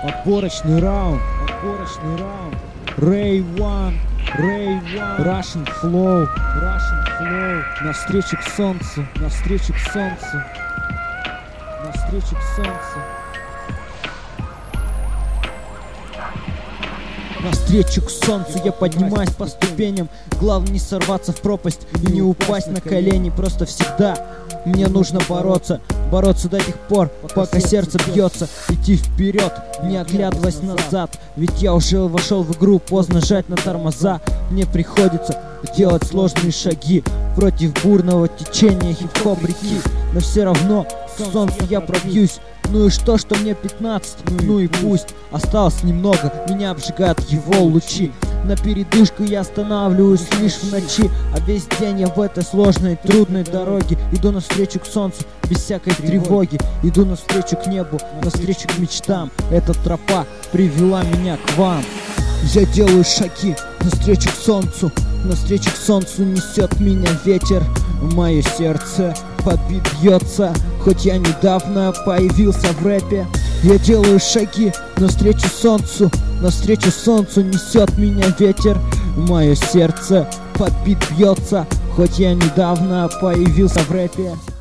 Отборочный раунд, Ray One, Russian Flow, навстречу к солнцу, навстречу к солнцу, навстречу к солнцу. Навстречу к солнцу я поднимаюсь по ступеням. Главное не сорваться в пропасть и не упасть на колени. Просто всегда мне нужно бороться до тех пор, пока сердце бьется. Идти вперед, не оглядываясь назад. Ведь я уже вошел в игру, поздно жать на тормоза. Мне приходится делать сложные шаги против бурного течения хип-хоп реки. Но все равно к солнцу я пробьюсь. Ну и что мне 15, ну и пусть. Осталось немного, меня обжигают его лучи. На передышку я останавливаюсь лишь в ночи. А весь день я в этой сложной, трудной дороге. Иду навстречу к солнцу, без всякой тревоги. Иду навстречу к небу, навстречу к мечтам. Эта тропа привела меня к вам. Я делаю шаги навстречу к солнцу. Навстречу к солнцу несет меня ветер. Мое сердце подбит бьется, хоть я недавно появился в рэпе. Я делаю шаги навстречу солнцу. Навстречу солнцу несет меня ветер. Мое сердце подбит бьется, хоть я недавно появился в рэпе.